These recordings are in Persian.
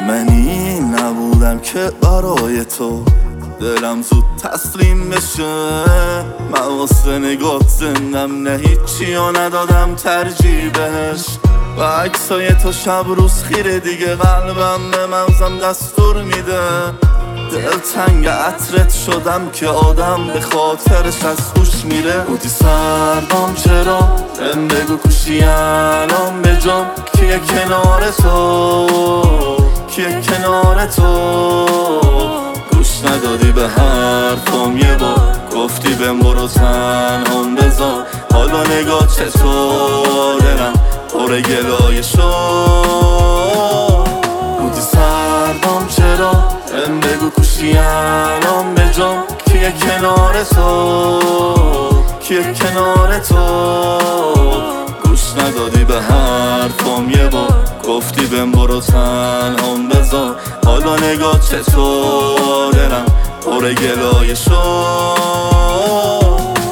من این نبودم که برای تو دلم زود تسلیم بشه. من واسه نگات زندم، نه هیچی ها ندادم ترجیح بهش. و عکسای تو شب روز خیره دیگه، قلبم به مغزم دستور میده. دلتنگ عطرت شدم که آدم به خاطرش از خوش میره. بودی سردام چرا بهم بگو کوشی الان به جام، کیه کنار تو، کیه کنار تو. گوش ندادی به حرفم یه بار، گفتی بهم برو تنهام بذار. حالا نگاه چطور دلم پر گلایه شد. بودی سردام چرا بهم بگو کوشی الان به جام، کیه کنار تو، کیه کنار تو. گوش ندادی به حرفم یه بار، گفتی بهم برو تنهام بذار. حالا نگاه چطور دلم پر گلایه شد.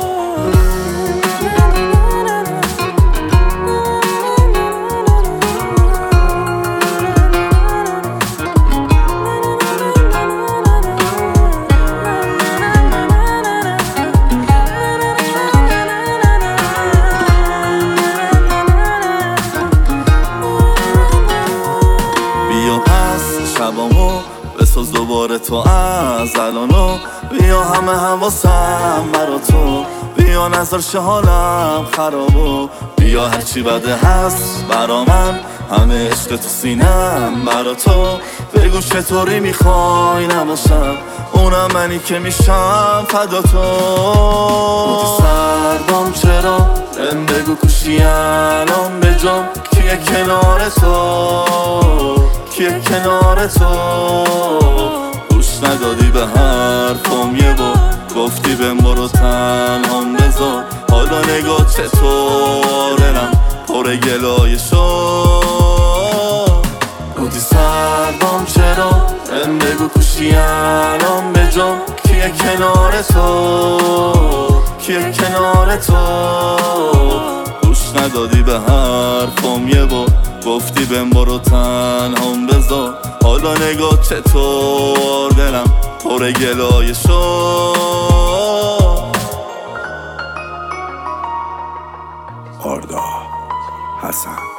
شبامو بساز دوباره تو از الانو، بیا همه حواسم برا تو، بیا نظر شه حالم خرابو. بیا هرچی بده هست برا من، همه عشق تو سینم برا تو. بگو چطوری میخوای نباشم، اونم منی که میشم فدا تو. بودی سردام چرا بهم بگو کوشی الان به جام، کیه کنار تو، کیه کنار تو. گوش ندادی به حرفم یه بار، گفتی بهم برو تنهام بذار. حالا نگاه چطور دلم پر گلایه شد. بودی سردام چرا بهم بگو کوشی الان به جام، کیه کنار تو، کیه کنار تو. گوش ندادی به حرفم یه بار، گفتی بهم برو تنهام بذار. حالا نگاه چطور دلم پر گلایه شد. آردا حسن